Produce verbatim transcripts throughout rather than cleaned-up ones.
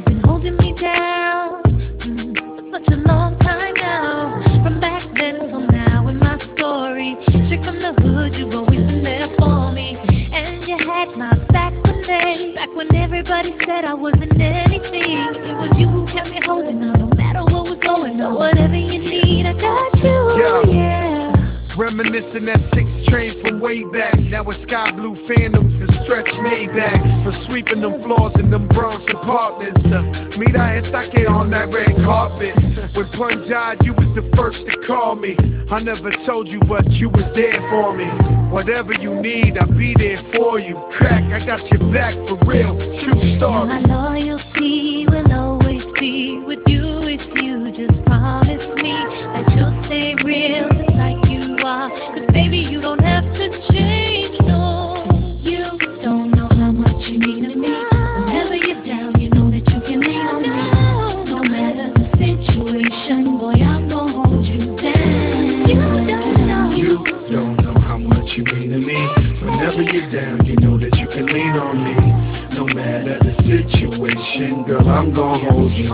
been holding me down mm, for such a long time now. From back then till now in my story, straight from the hood, you've always been there for me. And you had my back one day, back when everybody said I wasn't anything. It was you who kept me holding on, no matter what was going on. Whatever you need, I got you, Yeah. yeah. Reminiscing that six train from way back. Now it's sky blue phantoms and stretch Maybachs. For sweeping them floors in them Bronx apartments. To meet I estaque on that red carpet. When Pun died, you was the first to call me. I never told you, but you was there for me. Whatever you need, I'll be there for you. Crack, I got your back for real. True story. My loyalty will always be with you if you just promise me that you'll stay real just like you are. Cause baby, you don't have to change, no. You don't know how much you mean to me. Whenever you're down, you know that you can lean on me. No matter the situation, boy, I'm gonna hold you down. You don't know. You don't know how much you mean to me. Whenever you're down, you know that you can lean on me. No matter the situation, girl, I'm gonna hold you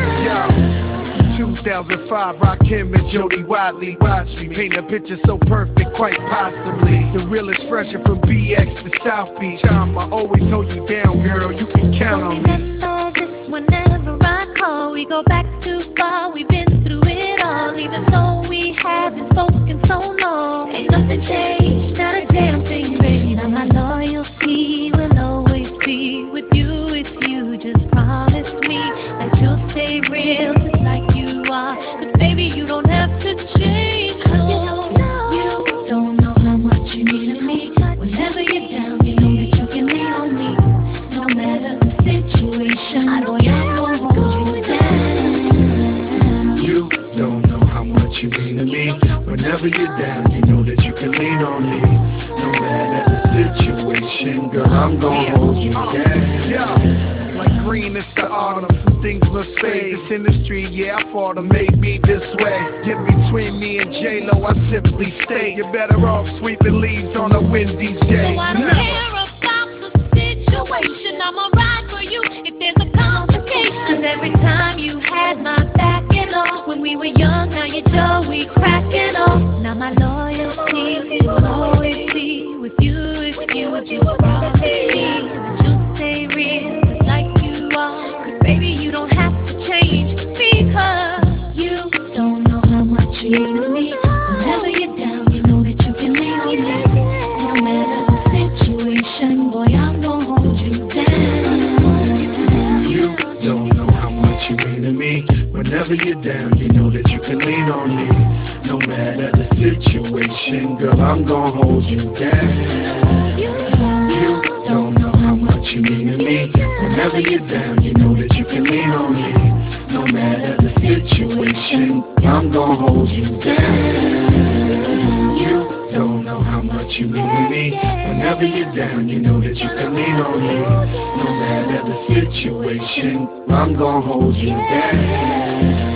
down. two thousand five, Rakim and Jody Watley. Watch me paint a picture so perfect, quite possibly. The realest fresher from B X to South Beach. I'ma always hold you down, girl, you can count on me. Remember this whenever I call. We go back too far, we've been through it all. Even though we haven't spoken so long, ain't nothing changed, not a damn thing, baby. Now my loyalty will always be with you if you just promise me that you'll stay real just like you are. Cause baby, you don't have to change, no. You don't know how much you mean to me. Whenever you're down, you know that you can lean on me. No matter the situation, boy, I'm gonna hold you down. You don't know how much you mean to me. Whenever you're down, you know that you can lean on me. No matter the situation, girl, I'm gonna hold you down. Yeah. Like green, it's the autumn, some things must fade. This industry, yeah, I fought to make me this way. Get between me and J-Lo, I simply stay. You're better off sweeping leaves on a windy day. So I don't care about the situation, I'ma ride for you if there's a complication. Cause every time you had my back and all, when we were young, now you're Joe, we cracking off. Now my loyalty will always be with you if you just promise me that you'll stay real just like you are. Cause baby, you don't have to change because you don't know how much you mean to me. Whenever you're down, you know that you can lean on me. No matter the situation, boy, I'm gonna hold you down. You don't know how much you mean to me. Whenever you're down, you know that you can lean on me. No matter the situation, girl, I'm gonna hold you down. You don't know how much you mean to me. Whenever you're down, you know that you can lean on me. No matter the situation, I'm gonna hold you down. You don't know how much you mean to me. Whenever you're down, you know that you can lean on me. No matter the situation, I'm gonna hold you down.